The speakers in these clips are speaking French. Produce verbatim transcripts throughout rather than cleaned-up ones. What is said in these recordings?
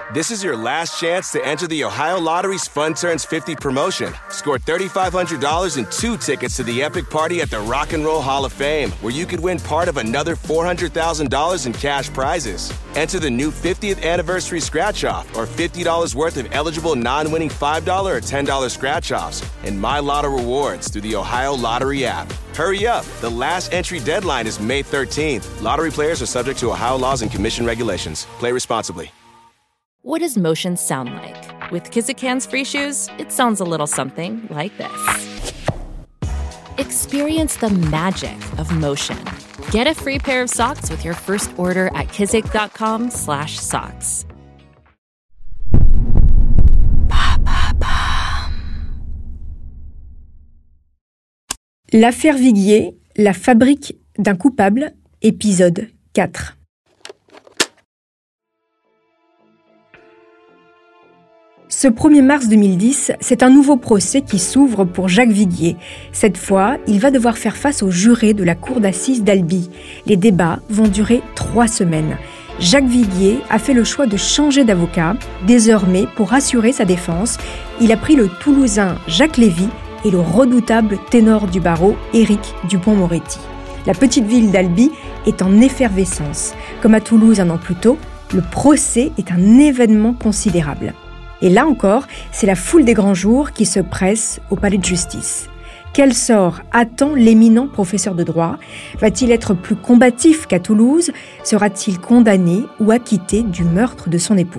This is your last chance to enter the Ohio Lottery's Fun Turns fifty promotion. Score three thousand five hundred dollars and two tickets to the epic party at the Rock and Roll Hall of Fame, where you could win part of another four hundred thousand dollars in cash prizes. Enter the new fiftieth anniversary scratch-off or fifty dollars worth of eligible non-winning five dollars or ten dollars scratch-offs and My Lotto rewards through the Ohio Lottery app. Hurry up. The last entry deadline is May thirteenth. Lottery players are subject to Ohio laws and commission regulations. Play responsibly. What does motion sound like? With Kizikans free shoes, it sounds a little something like this. Experience the magic of motion. Get a free pair of socks with your first order at kizik.com slash socks. L'affaire Viguier, la fabrique d'un coupable, épisode quatre. Ce premier mars deux mille dix, c'est un nouveau procès qui s'ouvre pour Jacques Viguier. Cette fois, il va devoir faire face aux jurés de la cour d'assises d'Albi. Les débats vont durer trois semaines. Jacques Viguier a fait le choix de changer d'avocat. Désormais, pour assurer sa défense, il a pris le Toulousain Jacques Lévy et le redoutable ténor du barreau Éric Dupond-Moretti. La petite ville d'Albi est en effervescence. Comme à Toulouse un an plus tôt, le procès est un événement considérable. Et là encore, c'est la foule des grands jours qui se presse au palais de justice. Quel sort attend l'éminent professeur de droit ? Va-t-il être plus combatif qu'à Toulouse ? Sera-t-il condamné ou acquitté du meurtre de son épouse ?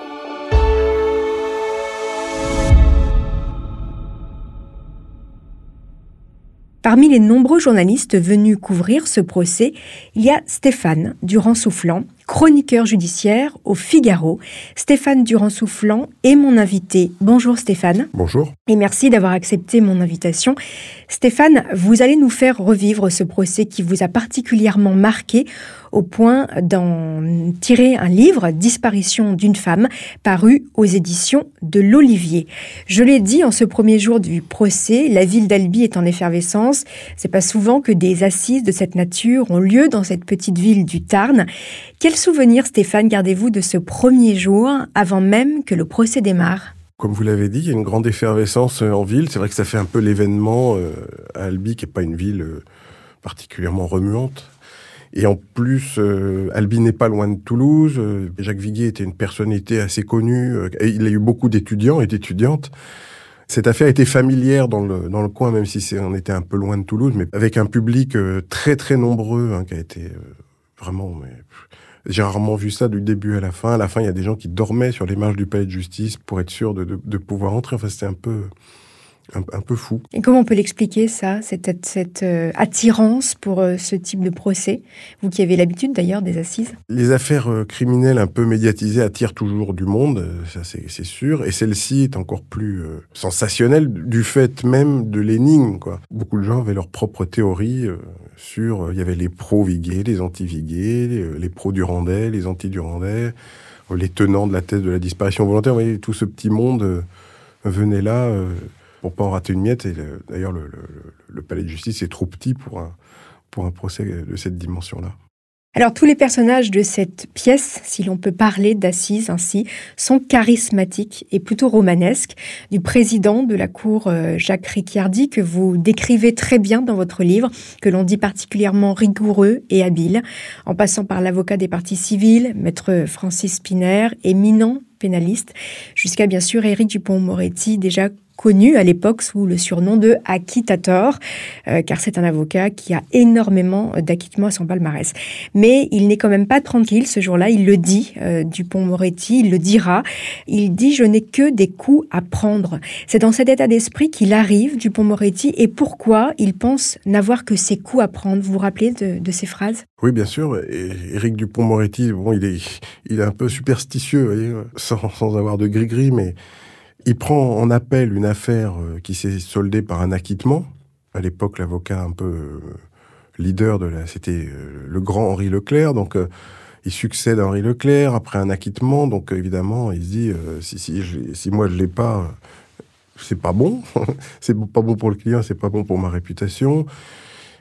Parmi les nombreux journalistes venus couvrir ce procès, il y a Stéphane Durand-Soufflant, chroniqueur judiciaire au Figaro. Stéphane Durand-Soufflant est mon invité. Bonjour Stéphane. Bonjour. Et merci d'avoir accepté mon invitation. Stéphane, vous allez nous faire revivre ce procès qui vous a particulièrement marqué au point d'en tirer un livre, Disparition d'une femme, paru aux éditions de l'Olivier. Je l'ai dit en ce premier jour du procès, la ville d'Albi est en effervescence. C'est pas souvent que des assises de cette nature ont lieu dans cette petite ville du Tarn. Quel souvenir, Stéphane, gardez-vous de ce premier jour avant même que le procès démarre ? Comme vous l'avez dit, il y a une grande effervescence en ville. C'est vrai que ça fait un peu l'événement euh, à Albi, qui n'est pas une ville euh, particulièrement remuante. Et en plus, euh, Albi n'est pas loin de Toulouse. Euh, Jacques Viguier était une personnalité assez connue. Euh, et il a eu beaucoup d'étudiants et d'étudiantes. Cette affaire était familière dans le, dans le coin, même si c'est, on était un peu loin de Toulouse, mais avec un public euh, très très nombreux, hein, qui a été euh, vraiment... Mais, j'ai rarement vu ça du début à la fin. À la fin, il y a des gens qui dormaient sur les marches du palais de justice pour être sûrs de, de, de pouvoir entrer. Enfin, c'était un peu... Un, un peu fou. Et comment on peut l'expliquer, ça, cette, cette euh, attirance pour euh, ce type de procès ? Vous qui avez l'habitude, d'ailleurs, des assises. Les affaires euh, criminelles un peu médiatisées attirent toujours du monde, euh, ça c'est, c'est sûr. Et celle-ci est encore plus euh, sensationnelle du fait même de l'énigme, quoi. Beaucoup de gens avaient leur propre théorie euh, sur... Euh, il y avait les pro-Viguier, les anti-Viguier, les, les pro-Durandais, les anti-Durandais, euh, les tenants de la thèse de la disparition volontaire. Vous voyez, tout ce petit monde euh, venait là... Euh, pour pas en rater une miette. Et le, d'ailleurs, le, le, le palais de justice est trop petit pour un, pour un procès de cette dimension-là. Alors, tous les personnages de cette pièce, si l'on peut parler d'assises ainsi, sont charismatiques et plutôt romanesques. Du président de la cour, euh, Jacques Ricciardi, que vous décrivez très bien dans votre livre, que l'on dit particulièrement rigoureux et habile, en passant par l'avocat des parties civiles, maître Francis Spiner, éminent pénaliste, jusqu'à bien sûr Éric Dupond-Moretti, déjà connu à l'époque sous le surnom de acquittator, euh, car c'est un avocat qui a énormément d'acquittements à son palmarès. Mais il n'est quand même pas tranquille ce jour-là, il le dit, euh, Dupond-Moretti, il le dira. Il dit « Je n'ai que des coups à prendre ». C'est dans cet état d'esprit qu'il arrive, Dupond-Moretti, et pourquoi il pense n'avoir que ses coups à prendre. Vous vous rappelez de, de ces phrases ? Oui, bien sûr. Et Éric Dupond-Moretti, bon, il est, il est un peu superstitieux, vous voyez, sans, sans avoir de gris-gris, mais... Il prend en appel une affaire qui s'est soldée par un acquittement. À l'époque, l'avocat un peu leader de la... C'était le grand Henri Leclerc. Donc, il succède à Henri Leclerc après un acquittement. Donc, évidemment, il se dit, euh, si, si, je, si moi je l'ai pas, c'est pas bon. C'est pas bon pour le client, c'est pas bon pour ma réputation.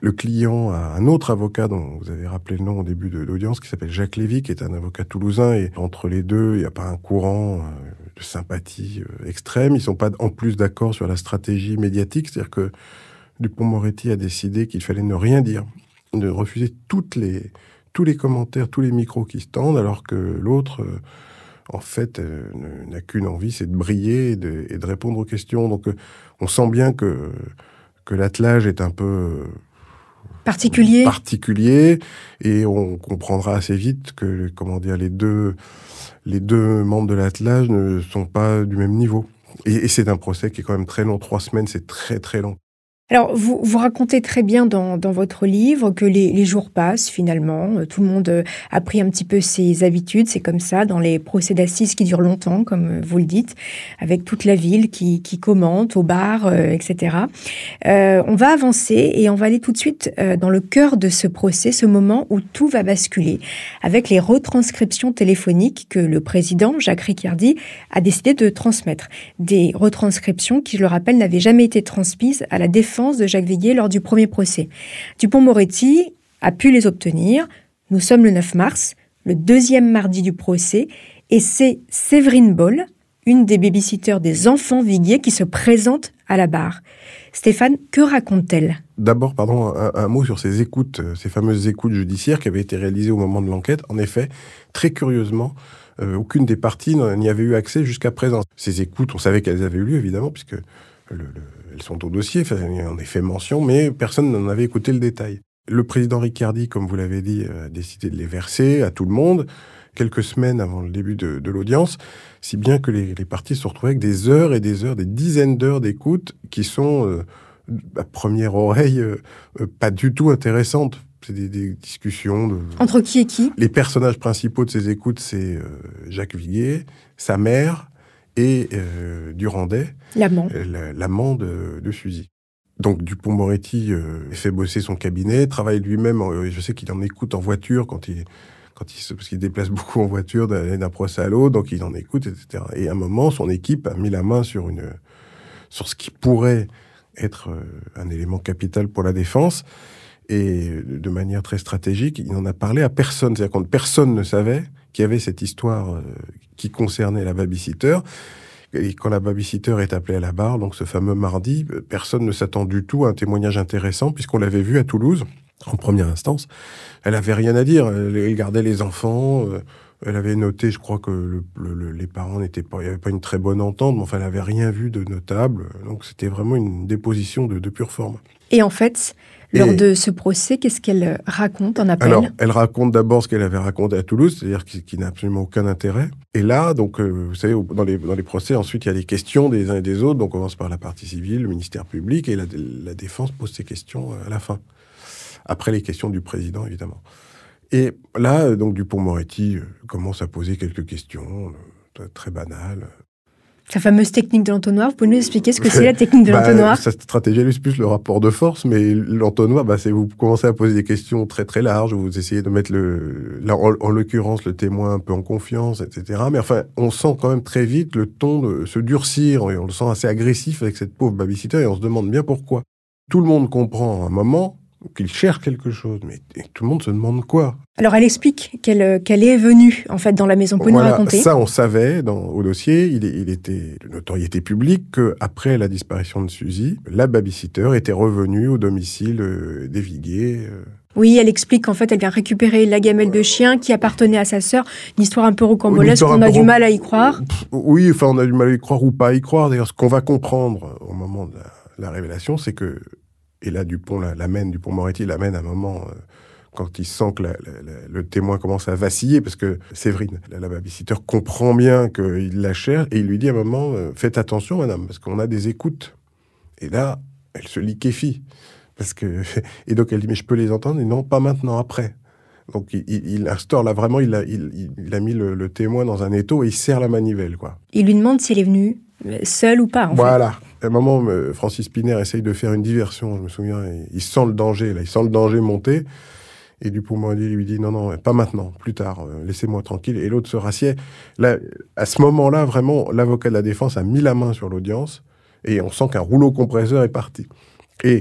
le client a un autre avocat dont vous avez rappelé le nom au début de l'audience, qui s'appelle Jacques Lévy, qui est un avocat toulousain. Et entre les deux, il n'y a pas un courant de sympathie extrême. Ils ne sont pas en plus d'accord sur la stratégie médiatique. C'est-à-dire que Dupond-Moretti a décidé qu'il fallait ne rien dire, de refuser toutes les, tous les commentaires, tous les micros qui se tendent, alors que l'autre, euh, en fait, euh, n'a qu'une envie, c'est de briller et de, et de répondre aux questions. Donc, euh, on sent bien que, que l'attelage est un peu... Euh, particulier. particulier, et on comprendra assez vite que, comment dire, les deux, les deux membres de l'attelage ne sont pas du même niveau. Et, et c'est un procès qui est quand même très long. Trois semaines, c'est très très long. Alors, vous, vous racontez très bien dans, dans votre livre que les, les jours passent finalement. Tout le monde a pris un petit peu ses habitudes. C'est comme ça dans les procès d'assises qui durent longtemps, comme vous le dites, avec toute la ville qui, qui commente, au bar, euh, et cetera. Euh, on va avancer et on va aller tout de suite euh, dans le cœur de ce procès, ce moment où tout va basculer, avec les retranscriptions téléphoniques que le président, Jacques Riccardi, a décidé de transmettre. Des retranscriptions qui, je le rappelle, n'avaient jamais été transmises à la défense de Jacques Viguier lors du premier procès. Dupond-Moretti a pu les obtenir. Nous sommes le neuf mars, le deuxième mardi du procès, et c'est Séverine Boll, une des babysitters des enfants Viguier, qui se présente à la barre. Stéphane, que raconte-t-elle ? D'abord, pardon, un, un mot sur ces écoutes, ces fameuses écoutes judiciaires qui avaient été réalisées au moment de l'enquête. En effet, très curieusement, euh, aucune des parties n'y avait eu accès jusqu'à présent. Ces écoutes, on savait qu'elles avaient eu lieu, évidemment, puisque le, le elles sont au dossier, enfin, il en est fait mention, mais personne n'en avait écouté le détail. Le président Riccardi, comme vous l'avez dit, a décidé de les verser à tout le monde, quelques semaines avant le début de, de l'audience, si bien que les, les parties se retrouvaient avec des heures et des heures, des dizaines d'heures d'écoute qui sont, euh, à première oreille, euh, pas du tout intéressantes. C'est des, des discussions de... Entre qui et qui ? Les personnages principaux de ces écoutes, c'est euh, Jacques Viguier, sa mère, et euh, Durandet, l'amant, euh, l'amant de, de Suzy. Donc Dupond-Moretti euh, fait bosser son cabinet, travaille lui-même, euh, je sais qu'il en écoute en voiture, quand il, quand il se, parce qu'il déplace beaucoup en voiture d'un, d'un procès à l'autre, donc il en écoute, et cetera. Et à un moment, son équipe a mis la main sur, une, sur ce qui pourrait être euh, un élément capital pour la défense, et de manière très stratégique, il n'en a parlé à personne. C'est-à-dire que personne ne savait qu'il y avait cette histoire euh, qui concernait la babysitter. Et quand la babysitter est appelée à la barre, donc ce fameux mardi, personne ne s'attend du tout à un témoignage intéressant, puisqu'on l'avait vu à Toulouse, en première instance. Elle avait rien à dire. Elle gardait les enfants. Euh, elle avait noté, je crois que le, le, les parents n'étaient pas, il n'y avait pas une très bonne entente, mais enfin, elle n'avait rien vu de notable. Donc c'était vraiment une déposition de, de pure forme. Et en fait, lors et, de ce procès, qu'est-ce qu'elle raconte en appel ? Alors, elle raconte d'abord ce qu'elle avait raconté à Toulouse, c'est-à-dire qui, qui n'a absolument aucun intérêt. Et là, donc, euh, vous savez, dans les, dans les procès, ensuite, il y a des questions des uns et des autres. Donc, on commence par la partie civile, le ministère public, et la, la défense pose ses questions à la fin. Après les questions du président, évidemment. Et là, donc, Dupond-Moretti commence à poser quelques questions euh, très banales. Sa fameuse technique de l'entonnoir, vous pouvez nous expliquer ce que c'est la technique de bah, l'entonnoir ? Sa stratégie, elle est plus le rapport de force, mais l'entonnoir, bah, c'est vous commencez à poser des questions très très larges, vous essayez de mettre, le, là, en, en l'occurrence, le témoin un peu en confiance, et cetera. Mais enfin, on sent quand même très vite le ton de se durcir, et on le sent assez agressif avec cette pauvre babysitter, et on se demande bien pourquoi. Tout le monde comprend à un moment qu'il cherche quelque chose, mais tout le monde se demande quoi. Alors elle explique qu'elle, qu'elle est venue en fait dans la maison. Vous pouvez voilà, nous raconter ? Ça on savait dans, au dossier, il, il était de notoriété publique qu'après la disparition de Suzy, la babysitter était revenue au domicile euh, des Viguier. Euh. Oui, elle explique qu'en fait elle vient récupérer la gamelle de chien qui appartenait à sa sœur. Une histoire un peu rocambolesque, on a du mal à y croire. Oui, enfin on a du mal à y croire ou pas à y croire. D'ailleurs, ce qu'on va comprendre au moment de la, la révélation, c'est que et là, Dupont l'amène, Dupond-Moretti l'amène à un moment, euh, quand il sent que la, la, la, le témoin commence à vaciller, parce que Séverine, la, la babysitter, comprend bien qu'il la cherche, et il lui dit à un moment, euh, faites attention, madame, parce qu'on a des écoutes. Et là, elle se liquéfie. Parce que... Et donc, elle dit, mais je peux les entendre ? Et non, pas maintenant, après. Donc, il, il, il instaure, là, vraiment, il a, il, il a mis le, le témoin dans un étau, et il serre la manivelle, quoi. Il lui demande si elle est venue seule ou pas, en voilà. fait. À un moment, Francis Piner essaye de faire une diversion, je me souviens, il sent le danger, là, il sent le danger monter, et Dupond-Moretti lui dit, non, non, pas maintenant, plus tard, laissez-moi tranquille, et l'autre se rassied. Là, à ce moment-là, vraiment, l'avocat de la défense a mis la main sur l'audience, et on sent qu'un rouleau compresseur est parti. Et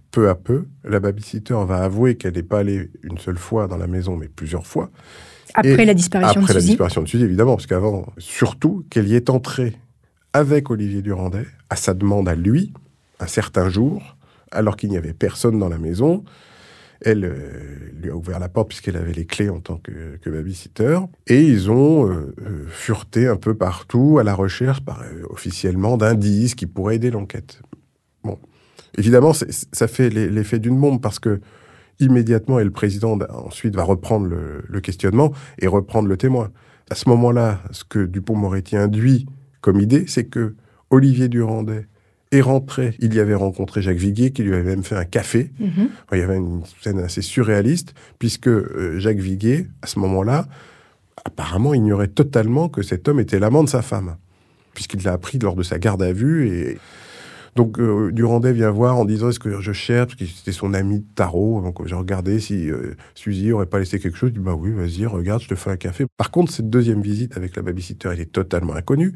peu à peu, la babysitter va avouer qu'elle n'est pas allée une seule fois dans la maison, mais plusieurs fois. Après Et la disparition après de la Suzy. disparition de Suzy, évidemment, parce qu'avant, surtout, qu'elle y est entrée avec Olivier Durandet, à sa demande à lui, un certain jour, alors qu'il n'y avait personne dans la maison. Elle euh, lui a ouvert la porte puisqu'elle avait les clés en tant que, que babysitter. Et ils ont euh, euh, fureté un peu partout à la recherche, par, euh, officiellement, d'indices qui pourraient aider l'enquête. Bon. Évidemment, c'est, ça fait l'effet d'une bombe parce que immédiatement, et le président ensuite va reprendre le, le questionnement et reprendre le témoin. À ce moment-là, ce que Dupond-Moretti induit comme idée, c'est que Olivier Durandet est rentré. Il y avait rencontré Jacques Viguier, qui lui avait même fait un café. Mmh. Il y avait une scène assez surréaliste, puisque euh, Jacques Viguier, à ce moment-là, apparemment ignorait totalement que cet homme était l'amant de sa femme, puisqu'il l'a appris lors de sa garde à vue. Et donc, euh, Durandet vient voir en disant « Est-ce que je cherche ?» Parce que c'était son ami de tarot. Donc, j'ai regardé si euh, Suzy n'aurait pas laissé quelque chose. Il dit « Bah oui, vas-y, regarde, je te fais un café. » Par contre, cette deuxième visite avec la babysitter, elle est totalement inconnue.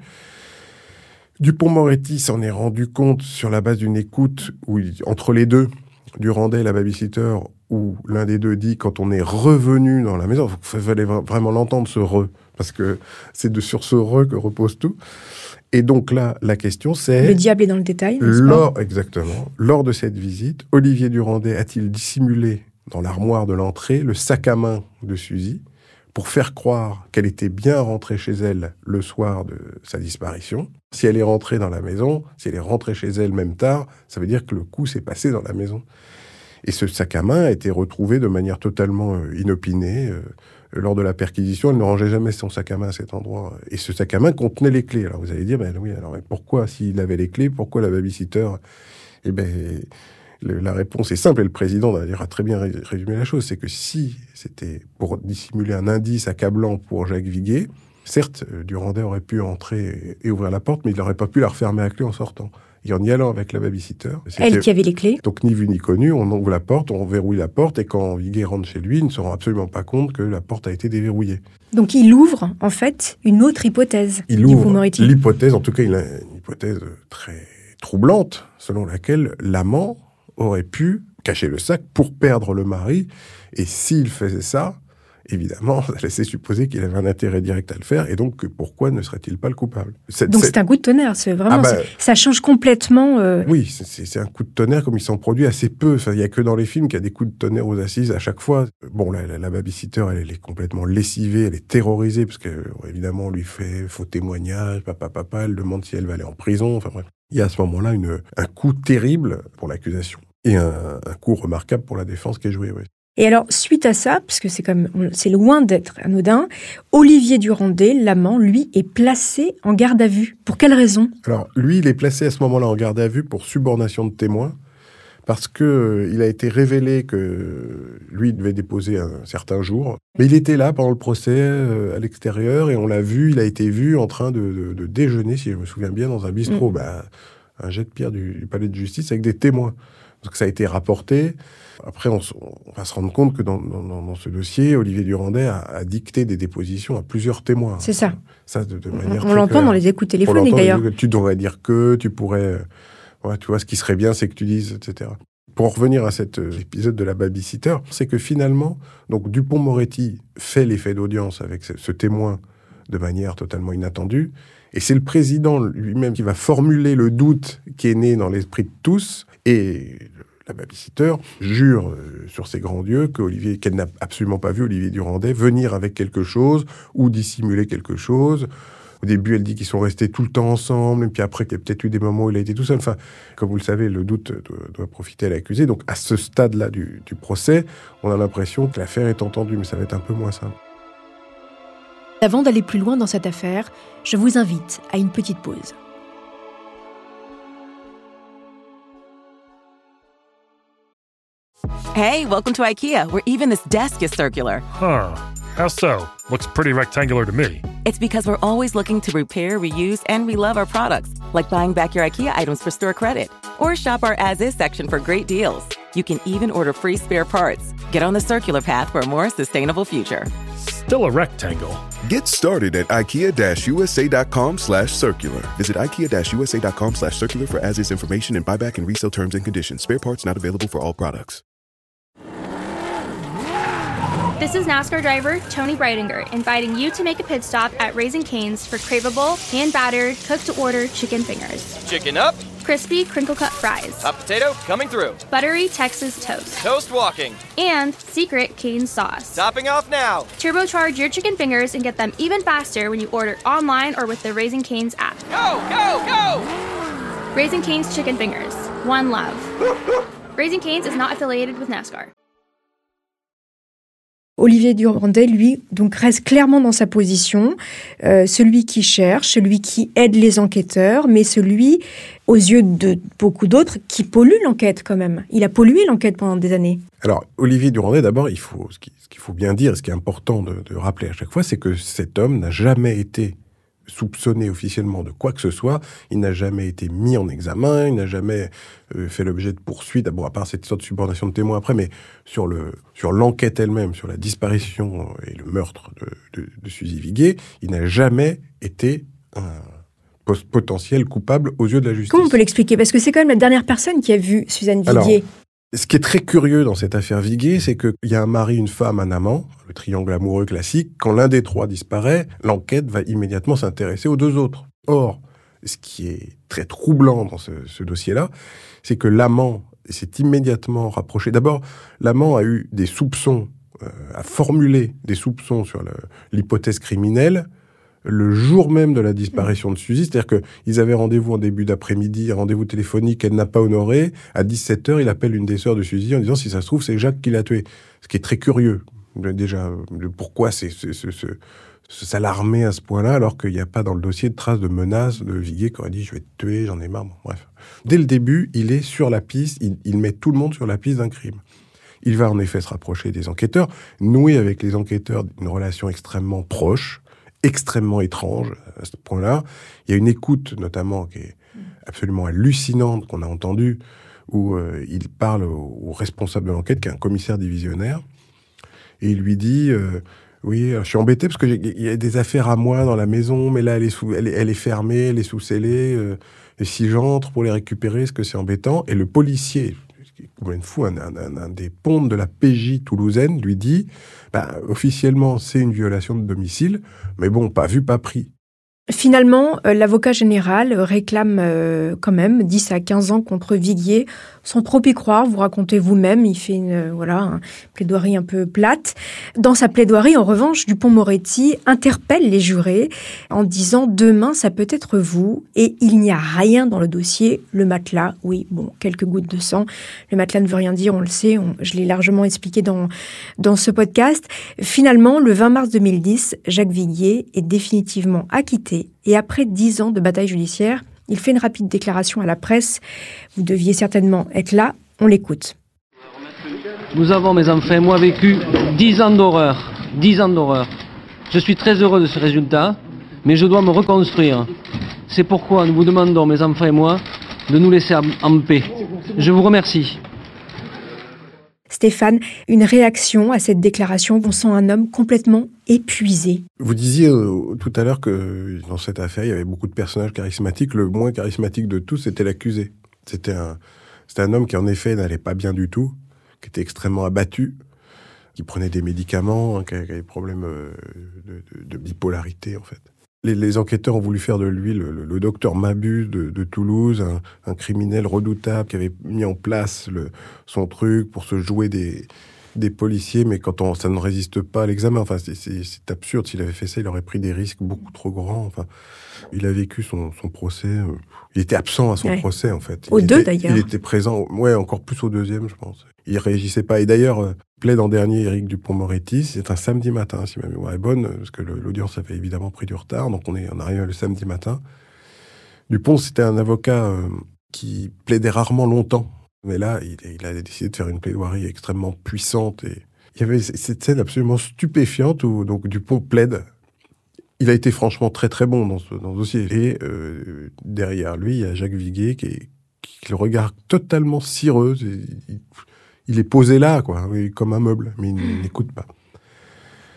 Dupond-Moretti s'en est rendu compte sur la base d'une écoute où, il, entre les deux, Durandet et la babysitter, où l'un des deux dit « Quand on est revenu dans la maison », il fallait vraiment l'entendre, ce « re », parce que c'est de, sur ce « re » que repose tout. Et donc là, la question c'est... Le diable est dans le détail, lors, exactement. Lors de cette visite, Olivier Durandet a-t-il dissimulé dans l'armoire de l'entrée le sac à main de Suzy pour faire croire qu'elle était bien rentrée chez elle le soir de sa disparition? Si elle est rentrée dans la maison, si elle est rentrée chez elle même tard, ça veut dire que le coup s'est passé dans la maison. Et ce sac à main a été retrouvé de manière totalement euh, inopinée. Euh, lors de la perquisition, elle ne rangeait jamais son sac à main à cet endroit. Et ce sac à main contenait les clés. Alors vous allez dire, ben oui, alors pourquoi, s'il avait les clés, pourquoi la babysitter? Eh ben, le, la réponse est simple, et le président d'ailleurs a très bien résumé la chose, c'est que si c'était pour dissimuler un indice accablant pour Jacques Viguier, certes, Durandet aurait pu entrer et ouvrir la porte, mais il n'aurait pas pu la refermer à clé en sortant. Et en y allant avec la babysitter... Elle qui avait les clés. Donc ni vu ni connu, on ouvre la porte, on verrouille la porte, et quand Viguier rentre chez lui, il ne se rend absolument pas compte que la porte a été déverrouillée. Donc il ouvre, en fait, une autre hypothèse. Il ouvre l'hypothèse, en tout cas, il a une hypothèse très troublante, selon laquelle l'amant aurait pu cacher le sac pour perdre le mari, et s'il faisait ça, évidemment, ça laissait supposer qu'il avait un intérêt direct à le faire, et donc pourquoi ne serait-il pas le coupable? Cette, donc c'est un coup de tonnerre, c'est vraiment, ah bah, ça change complètement... Euh... Oui, c'est, c'est un coup de tonnerre comme il s'en produit assez peu. Enfin, il n'y a que dans les films qu'il y a des coups de tonnerre aux assises à chaque fois. Bon, la, la, la babysitter, elle, elle est complètement lessivée, elle est terrorisée, parce qu'évidemment, on lui fait faux témoignage, papa, papa, elle demande si elle va aller en prison, enfin bref. Il y a à ce moment-là une, un coup terrible pour l'accusation, et un, un coup remarquable pour la défense qui est jouée, oui. Et alors, suite à ça, parce que c'est comme, c'est loin d'être anodin, Olivier Durandet, l'amant, lui, est placé en garde à vue. Pour quelle raison? Alors, lui, il est placé à ce moment-là en garde à vue pour subornation de témoin, parce que euh, il a été révélé que lui, il devait déposer un certain jour. Mais il était là pendant le procès, euh, à l'extérieur, et on l'a vu, il a été vu en train de, de, de déjeuner, si je me souviens bien, dans un bistrot, mmh. bah, un jet de pierre du, du palais de justice avec des témoins. Donc ça a été rapporté. Après, on, on va se rendre compte que dans, dans, dans ce dossier, Olivier Durandet a, a dicté des dépositions à plusieurs témoins. C'est ça. Ça, de, de manière on, on l'entend dans les écoutes téléphoniques, d'ailleurs. Tu devrais dire que, tu pourrais... Ouais, tu vois, ce qui serait bien, c'est que tu dises, et cetera. Pour en revenir à cet euh, épisode de la babysitter, c'est que finalement, donc Dupond-Moretti fait l'effet d'audience avec ce, ce témoin de manière totalement inattendue, et c'est le président lui-même qui va formuler le doute qui est né dans l'esprit de tous, et la babysitter jure euh, sur ses grands dieux que Olivier, qu'elle n'a absolument pas vu Olivier Durandet venir avec quelque chose ou dissimuler quelque chose. Au début, elle dit qu'ils sont restés tout le temps ensemble, et puis après, qu'il y a peut-être eu des moments où il a été tout seul. Enfin, comme vous le savez, le doute doit, doit profiter à l'accusé. Donc, à ce stade-là du, du procès, on a l'impression que l'affaire est entendue, mais ça va être un peu moins simple. Avant d'aller plus loin dans cette affaire, je vous invite à une petite pause. Hey, welcome to IKEA, where even this desk is circular. Huh. How so? Looks pretty rectangular to me. It's because we're always looking to repair, reuse, and relove our products, like buying back your IKEA items for store credit. Or shop our as-is section for great deals. You can even order free spare parts. Get on the circular path for a more sustainable future. still a rectangle. Get started at ikea-usa.com slash circular. Visit ikea-usa.com slash circular for as-is information and buyback and resale terms and conditions. Spare parts not available for all products. This is NASCAR driver Tony Breidinger inviting you to make a pit stop at Raising Cane's for craveable, hand-battered, cooked-to-order chicken fingers. Chicken up. Crispy, crinkle-cut fries. Hot potato coming through. Buttery Texas toast. Toast walking. And secret Cane sauce. Topping off now. Turbocharge your chicken fingers and get them even faster when you order online or with the Raising Cane's app. Go, go, go! Raising Cane's Chicken Fingers. One love. Raising Cane's is not affiliated with NASCAR. Olivier Durandet, lui, donc reste clairement dans sa position, euh, celui qui cherche, celui qui aide les enquêteurs, mais celui, aux yeux de beaucoup d'autres, qui pollue l'enquête quand même. Il a pollué l'enquête pendant des années. Alors, Olivier Durandet, d'abord, il faut, ce qu'il faut bien dire, ce qui est important de, de rappeler à chaque fois, c'est que cet homme n'a jamais été soupçonné officiellement de quoi que ce soit, il n'a jamais été mis en examen, il n'a jamais euh, fait l'objet de poursuites, bon, à part cette sorte de subordination de témoins après, mais sur, le, sur l'enquête elle-même, sur la disparition et le meurtre de, de, de Suzy Viguier, il n'a jamais été un potentiel coupable aux yeux de la justice. Comment on peut l'expliquer ? Parce que c'est quand même la dernière personne qui a vu Suzanne Viguier. Alors, ce qui est très curieux dans cette affaire Viguier, c'est qu'il y a un mari, une femme, un amant, le triangle amoureux classique. Quand l'un des trois disparaît, l'enquête va immédiatement s'intéresser aux deux autres. Or, ce qui est très troublant dans ce, ce dossier-là, c'est que l'amant s'est immédiatement rapproché. D'abord, l'amant a eu des soupçons, euh, a formulé des soupçons sur le, l'hypothèse criminelle le jour même de la disparition de Suzy, c'est-à-dire qu'ils avaient rendez-vous en début d'après-midi, un rendez-vous téléphonique qu'elle n'a pas honoré. À dix-sept heures, il appelle une des sœurs de Suzy en disant « si ça se trouve, c'est Jacques qui l'a tué ». Ce qui est très curieux. Déjà, pourquoi c'est, c'est, c'est, c'est, c'est s'alarmer à ce point-là alors qu'il n'y a pas dans le dossier de traces de menaces de Viguier qui aurait dit « je vais te tuer, j'en ai marre ». Bon, bref. Dès le début, il est sur la piste, il, il met tout le monde sur la piste d'un crime. Il va en effet se rapprocher des enquêteurs, nouer avec les enquêteurs une relation extrêmement proche, extrêmement étrange à ce point-là. Il y a une écoute, notamment, qui est absolument hallucinante, qu'on a entendue, où euh, il parle au, au responsable de l'enquête, qui est un commissaire divisionnaire, et il lui dit euh, « Oui, je suis embêté parce qu'il y a des affaires à moi dans la maison, mais là, elle est, sous, elle est, elle est fermée, elle est sous-scellée, euh, et si j'entre pour les récupérer, est-ce que c'est embêtant ?» Et le policier, une fou, un, un, un, un des pontes de la P J toulousaine, lui dit bah, « Officiellement, c'est une violation de domicile, mais bon, pas vu, pas pris. » Finalement, euh, l'avocat général réclame euh, quand même dix à quinze ans contre Viguier, sans trop y croire. Vous racontez vous-même, il fait une euh, voilà, une plaidoirie un peu plate. Dans sa plaidoirie, en revanche, Dupond-Moretti interpelle les jurés en disant « Demain, ça peut être vous, et il n'y a rien dans le dossier. Le matelas, oui, bon, quelques gouttes de sang. Le matelas ne veut rien dire, on le sait, on, je l'ai largement expliqué dans, dans ce podcast. » Finalement, le vingt mars deux mille dix, Jacques Viguier est définitivement acquitté. Et après dix ans de bataille judiciaire, il fait une rapide déclaration à la presse. Vous deviez certainement être là, on l'écoute. Nous avons, mes enfants et moi, vécu dix ans d'horreur. dix ans d'horreur. Je suis très heureux de ce résultat, mais je dois me reconstruire. C'est pourquoi nous vous demandons, mes enfants et moi, de nous laisser en paix. Je vous remercie. Stéphane, une réaction à cette déclaration, on sent un homme complètement épuisé. Vous disiez euh, tout à l'heure que dans cette affaire, il y avait beaucoup de personnages charismatiques. Le moins charismatique de tous, c'était l'accusé. C'était un, c'était un homme qui, en effet, n'allait pas bien du tout, qui était extrêmement abattu, qui prenait des médicaments, hein, qui avait des problèmes euh, de, de, de bipolarité, en fait. Les, les enquêteurs ont voulu faire de lui le, le, le docteur Mabuse de, de Toulouse, un, un criminel redoutable qui avait mis en place le, son truc pour se jouer des, des policiers, mais quand on, ça ne résiste pas à l'examen. Enfin, c'est, c'est, c'est absurde. S'il avait fait ça, il aurait pris des risques beaucoup trop grands. Enfin, il a vécu son, son procès. Euh, il était absent à son ouais. procès, en fait. Il au deux, était, d'ailleurs. Il était présent, ouais, encore plus au deuxième, je pense. Il réagissait pas. Et d'ailleurs, euh, plaide en dernier Éric Dupond-Moretti. C'est un samedi matin, si ma mémoire est bonne, parce que le, l'audience avait évidemment pris du retard. Donc on est, on arrive le samedi matin. Dupond, c'était un avocat euh, qui plaidait rarement longtemps. Mais là, il, il a décidé de faire une plaidoirie extrêmement puissante. Et il y avait cette scène absolument stupéfiante où donc Dupond plaide. Il a été franchement très très bon dans ce, dans ce dossier. Et euh, derrière lui, il y a Jacques Viguier qui, est, qui le regarde totalement cireux. Il, il est posé là, quoi, comme un meuble, mais il n'écoute pas.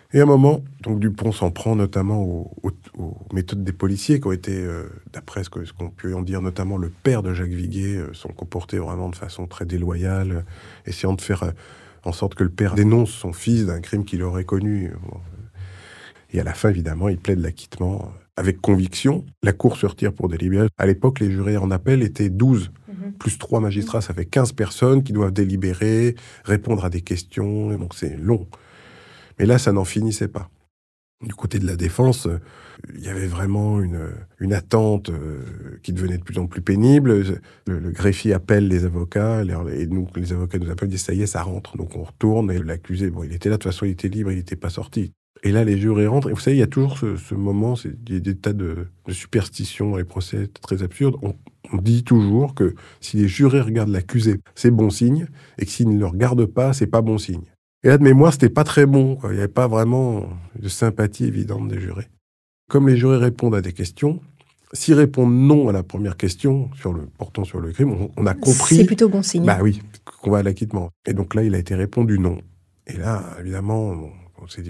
Et à un moment, donc Dupont s'en prend notamment aux, aux, aux méthodes des policiers qui ont été, euh, d'après ce, que, ce qu'on peut en dire, notamment le père de Jacques Viguier, euh, sont comportés vraiment de façon très déloyale, euh, essayant de faire euh, en sorte que le père dénonce son fils d'un crime qu'il aurait connu. Bon. Et à la fin, évidemment, il plaide l'acquittement avec conviction. La Cour se retire pour délibérer. À l'époque, les jurés en appel étaient douze. Mmh. Plus trois magistrats, ça fait quinze personnes qui doivent délibérer, répondre à des questions. Et donc c'est long. Mais là, ça n'en finissait pas. Du côté de la défense, euh, il y avait vraiment une, une attente euh, qui devenait de plus en plus pénible. Le, le greffier appelle les avocats, les, et nous, les avocats nous appellent, disent « ça y est, ça rentre ». Donc on retourne, et l'accusé, bon, il était là, de toute façon, il était libre, il n'était pas sorti. Et là, les jurés rentrent. Et vous savez, il y a toujours ce, ce moment, c'est, il y a des tas de, de superstitions dans les procès très absurdes. On, on dit toujours que si les jurés regardent l'accusé, c'est bon signe, et que s'ils ne le regardent pas, c'est pas bon signe. Et là, de mémoire, c'était pas très bon, quoi. Il n'y avait pas vraiment de sympathie évidente des jurés. Comme les jurés répondent à des questions, s'ils répondent non à la première question, sur le, portant sur le crime, on, on a compris... C'est plutôt bon signe. Bah oui, qu'on va à l'acquittement. Et donc là, il a été répondu non. Et là, évidemment, on, on s'est dit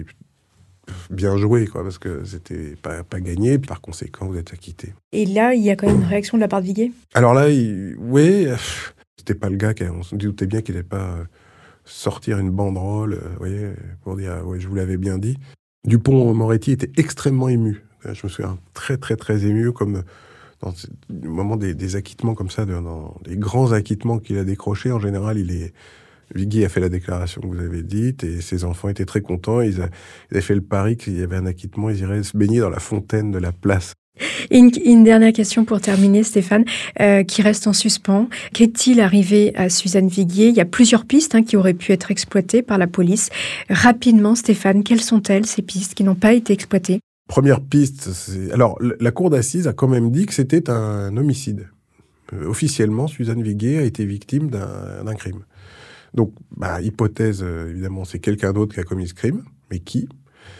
bien joué, quoi, parce que c'était pas, pas gagné. Par conséquent, vous êtes acquitté. Et là, il y a quand même une réaction de la part de Viguier ? Alors là, il, oui, c'était pas le gars, qui, on se doutait bien qu'il n'allait pas... sortir une banderole, euh, vous voyez, pour dire ouais, je vous l'avais bien dit. Dupond-Moretti était extrêmement ému. Je me souviens très très très ému, comme dans le moment des, des acquittements comme ça, dans les grands acquittements qu'il a décrochés. En général, il est Viguier a fait la déclaration que vous avez dite et ses enfants étaient très contents. Ils, a, ils avaient fait le pari qu'il y avait un acquittement, ils iraient se baigner dans la fontaine de la place. Une, une dernière question pour terminer, Stéphane, euh, qui reste en suspens. Qu'est-il arrivé à Suzanne Viguier ? Il y a plusieurs pistes hein, qui auraient pu être exploitées par la police. Rapidement, Stéphane, quelles sont-elles, ces pistes qui n'ont pas été exploitées ? Première piste, c'est... Alors, la cour d'assises a quand même dit que c'était un homicide. Euh, officiellement, Suzanne Viguier a été victime d'un, d'un crime. Donc, bah, hypothèse, euh, évidemment, c'est quelqu'un d'autre qui a commis ce crime, mais qui ?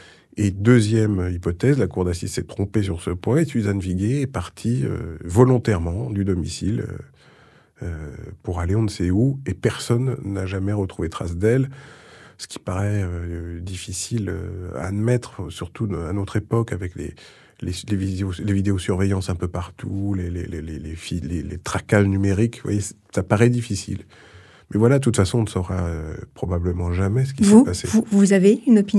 Et deuxième hypothèse, la cour d'assises s'est trompée sur ce point et Suzanne Viguier est partie euh, volontairement du domicile euh, euh, pour aller on ne sait où et personne n'a jamais retrouvé trace d'elle, ce qui paraît euh, difficile euh, à admettre, surtout à notre époque avec les, les, les, vidéos, les vidéosurveillances un peu partout, les, les, les, les, les, les, les traquages numériques, vous voyez, ça paraît difficile. Mais voilà, de toute façon, on ne saura euh, probablement jamais ce qui vous, s'est passé. Vous, vous avez une opinion ?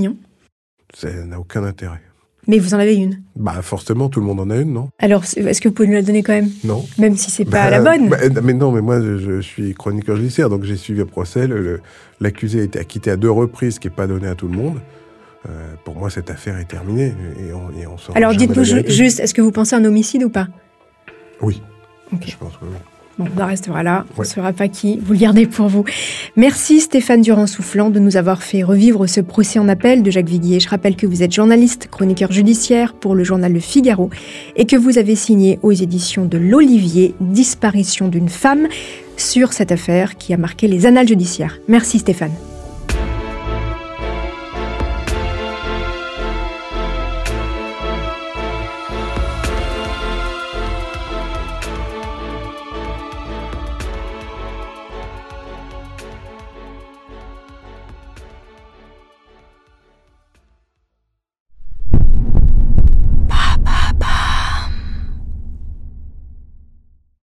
Ça n'a aucun intérêt. Mais vous en avez une ? Bah forcément, tout le monde en a une, non ? Alors, est-ce que vous pouvez nous la donner quand même ? Non. Même si c'est bah, pas la bonne ? bah, Mais non, mais moi, je, je suis chroniqueur judiciaire, donc j'ai suivi un procès. Le, le, l'accusé a été acquitté à deux reprises, ce qui n'est pas donné à tout le monde. Euh, pour moi, cette affaire est terminée. Et on, et on saura Alors, jamais dites-nous la vérité. juste, est-ce que vous pensez à un homicide ou pas ? Oui. Okay. Je pense que oui. Bon, on en restera là, on ne ouais. saura pas qui, vous le gardez pour vous. Merci Stéphane Durand-Soufflant de nous avoir fait revivre ce procès en appel de Jacques Viguier. Je rappelle que vous êtes journaliste, chroniqueur judiciaire pour le journal Le Figaro et que vous avez signé aux éditions de l'Olivier « Disparition d'une femme » sur cette affaire qui a marqué les annales judiciaires. Merci Stéphane.